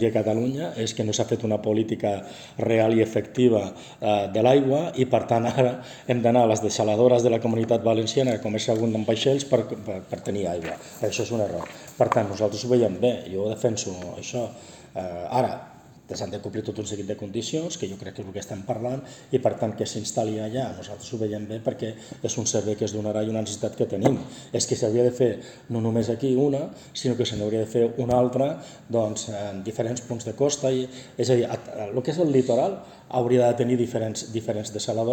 a Catalunya és que no s'ha fet una política real i efectiva de l'aigua i per tant ara hem d'anar a les dessaladores de la Comunitat Valenciana a comerciar algun amb vaixells per tenir aigua. Això és un error. Per tant, nosaltres ho veiem bé, jo defenso això. Ara, s'han de complir tot un seguit de condicions, que jo crec que és el que estem parlant, i per tant que s'instal·li allà, nosaltres ho veiem bé perquè és un servei que es donarà i una necessitat que tenim. És que s'hauria de fer no només aquí una, sinó que se n'hauria de fer una altra en diferents punts de costa. És a dir, el que és el litoral hauria de tenir diferents dessaladores